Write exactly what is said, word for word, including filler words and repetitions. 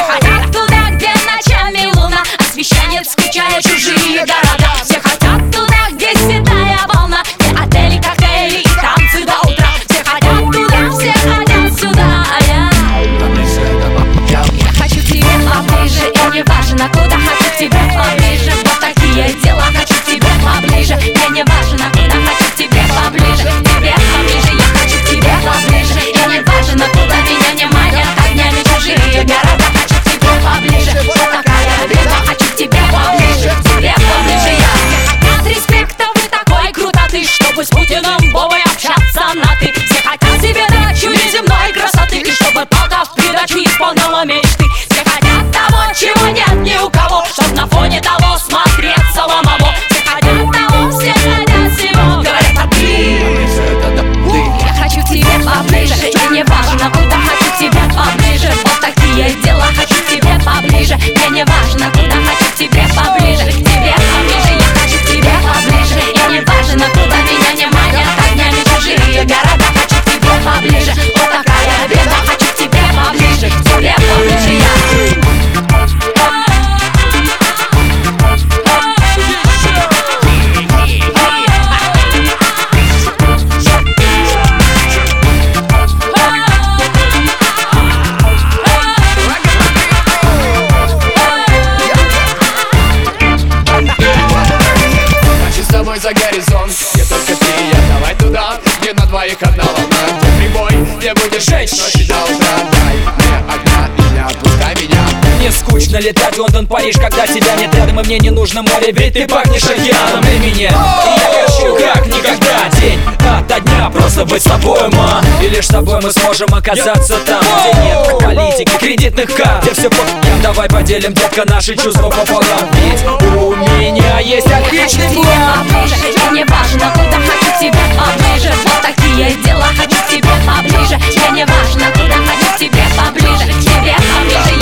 хотят туда, где ночами луна освещает, скучая чужие города. Все хотят туда, где седая волна, где отели, коктейли и танцы до утра. Все хотят туда, все хотят сюда, а я Я хочу к тебе поближе, и не важно куда. Хочу к тебе поближе, вот такие дела. Хочу к тебе поближе, и не важно куда. Хочу к тебе поближе, к тебе поближе. Я хочу к тебе поближе, и не важно куда. Меня не манят огнями чужие города. Хочу к тебе поближе, вот такая беда. Хочу к тебе поближе, к тебе поближе. Я от респекта, вы такой крутоты, чтобы с Путиным Вовой общаться на ты. Все хотят себе дачу неземной красоты, и чтобы только в придачу исполняла мечты. Все хотят того, чего нет ни у кого, чтоб на фоне того смотреться ломово. Все хотят того, все хотят всего, говорят, а ты Я хочу к тебе поближе, и не важно куда. Хочу к тебе поближе, вот такие дела. Хочу к тебе поближе, и не важно куда. Хочу к тебе поближе, к тебе поближе. Я хочу к тебе поближе, и не важно куда. Меня не манят огнями чужие города. Хочу к тебе поближе, вот такая беда. Хочу к тебе поближе, к тебе поближе. Я за горизонт, где только ты и я. Давай туда, где на двоих одна волна, где прибой, где будешь жечь ночи до утра. Дай мне огня и не отпускай меня. Мне скучно летать Лондон, Париж, когда тебя нет рядом. И мне не нужно море, ведь ты пахнешь океаном времени. И я хочу как никогда день ото дня просто быть с тобой, ма. И лишь с тобой мы сможем оказаться там, где нет политики, кредитных карт, где все по ***ям. Давай поделим, детка, наши чувства пополам. Ведь у меня есть отличный план. И не важно куда. Хочу к тебе поближе, вот такие дела. Хочу к тебе поближе, и не важно куда. Хочу к тебе поближе, к тебе поближе.